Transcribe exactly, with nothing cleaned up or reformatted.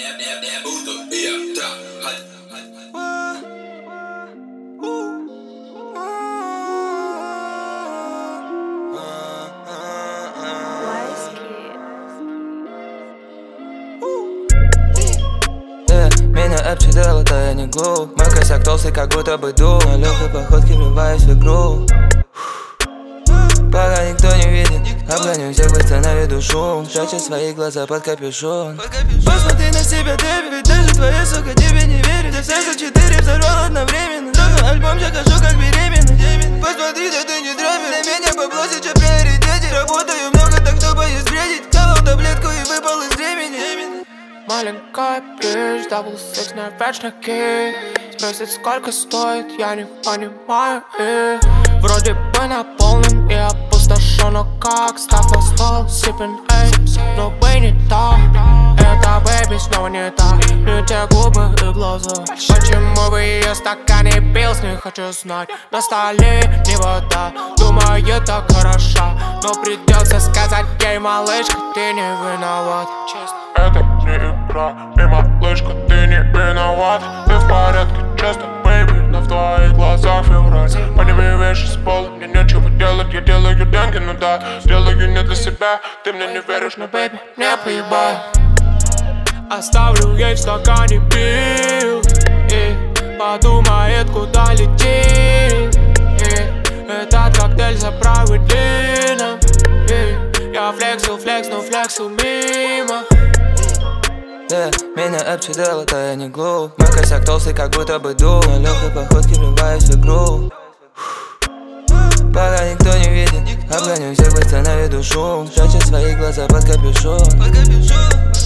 не буду я трахать. Меня обчитала, то я не глуп. Мой косяк толстый, как будто бы дул. На легкой походке вливаюсь в игру. Пока никто не видит, обгоню всех быстро, наведу шум. Прячу свои глаза под капюшон. Посмотри на себя, ты, ведь даже твоя сука тебе не верит. Я все за четыре взорвал одновременно. Только альбом я хожу как беременный. Посмотри, да ты не драйвер. Для меня бабло сейчас приоритете. Работаю много, так кто боюсь бредить. Колол таблетку и выпал из времени. Маленькая прыжь, дабл секс на вечнике. Спросит, сколько стоит, я не понимаю и вроде бы наполнен и опустошен, но как став на стол, сипин, эй, но бы не так. Это бэйби снова не так, не те губы и глаза. Почему бы ее стакан не пил, с ней хочу знать. На столе не вода, думаю, так хороша, но придется сказать ей, малышка, ты не виноват. Это не игра, и малышка, ты не виноват. Ты в порядке, честно, бэйби, но в твоих глазах февраль. Подними вещи с пола, мне нечего делать, я делаю деньги, ну да. Делаю не для себя, ты мне не веришь, но бэйби, мне поебать. Оставлю ей в стакане пил и подумает, куда летит. И этот коктейль заправит длинным. И я флексил, флекснул, флексил мимо. Yeah, меня обчитала, то я не глуп. Мой косяк толстый, как будто бы дул. На легкой походке вливаюсь в игру. Пока никто не видит, обгоню всех быстро, наведу шум. Прячу свои глаза под капюшон.